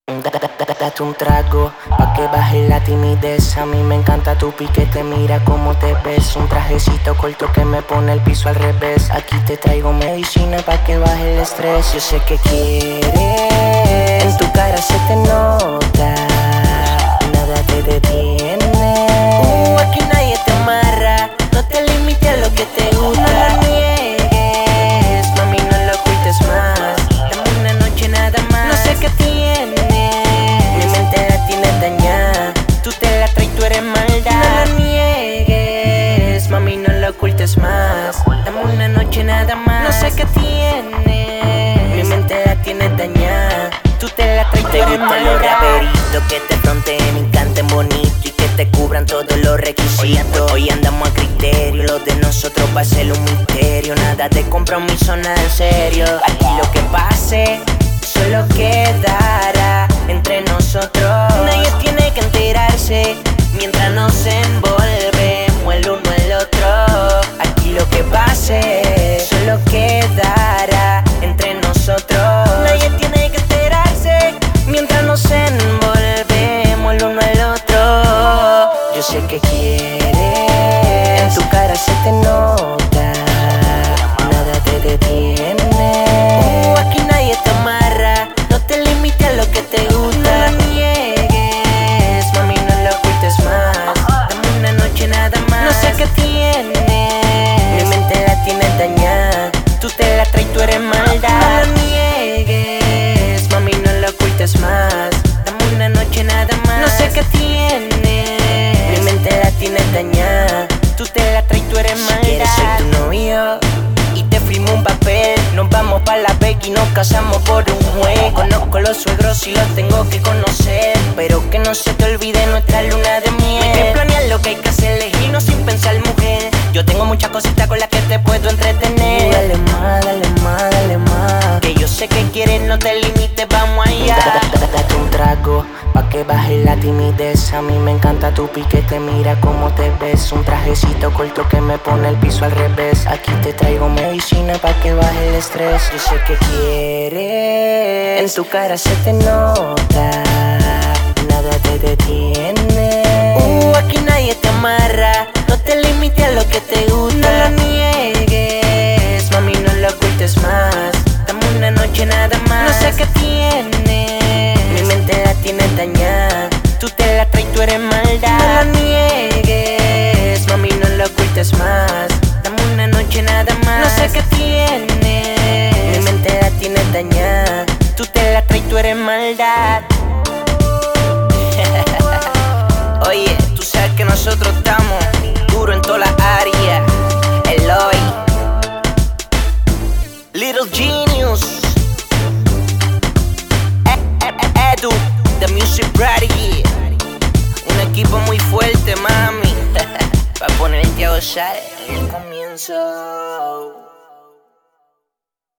Date un trago pa' que baje la timidez. A mí me encanta tu piquete, mira cómo te ves. Un trajecito corto que me pone el piso al revés. Aquí te traigo medicina pa' que baje el estrés. Yo sé que quieres, en tu cara se te nota, nada te detiene. Aquí nadie te amarra, no te limites a lo que te gusta. No lo niegues, mami, no lo ocultes más. Dame una noche nada más. No sé qué tiene, mi mente la tienes dañada. Tú te la traes, tú eres maldad. No lo niegues, mami, no lo ocultes más. Dame una noche nada más. No sé qué tiene, mi mente la tienes dañada. Tú te la traes, tú eres maldad. Los raperitos que te fronteen y canten bonito y que te cubran todos los requisitos. Hoy andamos a criterio, lo de nosotros va a ser un misterio. Nada de compromiso, nada en serio. Aquí lo que pase solo quedará entre nosotros. Nadie tiene que enterarse mientras nos envolvemos el uno el otro. Aquí lo que pase solo quedará entre nosotros. Nadie tiene que enterarse mientras nos envolvemos el uno el otro. Yo sé que quieres, en tu cara se te nota, nada te detiene. Aquí nadie te amarra, no te limites a lo que te gusta. No lo niegues, mami, no lo ocultes más. Dame una noche nada más. No sé qué tiene, mi mente la tienes dañada. Tú te la traes, tú eres maldad. No lo niegues, mami, no lo ocultes más. Dame una noche nada más. No sé qué tiene, mi mente la tienes dañada. Tú te la traes, tú eres maldad. Si quieres soy tu novio y te firmo un papel. Nos vamos pa' la Vega y nos casamos por un juez. Conozco los suegros y los tengo que conocer, pero que no se te olvide nuestra luna de miel. Hay que planear lo que hay que hacer, elegirnos sin pensar, mujer. Yo tengo muchas cositas con las que te puedo entretener. Dale más, dale más, dale más. Que yo sé que quieres, no te limites, vamos allá. Date un trago pa' que baje la timidez. A mí me encanta tu piquete, mira cómo te ves. Un trajecito corto que me pone el piso al revés. Aquí te traigo medicina pa' que baje el estrés. Yo sé que quieres, en tu cara se te nota, nada te detiene. Aquí nadie te amarra, no te limites a lo que te gusta. No lo niegues, mami, no lo ocultes más. Dame una noche nada más. No sé qué tiene, mi mente la tienes dañada. Tú te la traes, tú eres maldad. No lo niegues, mami, no lo ocultes más. Dame una noche nada más. No sé qué tiene, mi mente la tienes dañada. Tú te la traes, tú eres maldad. Oye, tú sabes que nosotros estamos duro en todas las áreas. Eloy, Little Genius, Edu, The Music Prodigy. Un equipo muy fuerte, mami. Pa' ponerte a gozar en el comienzo.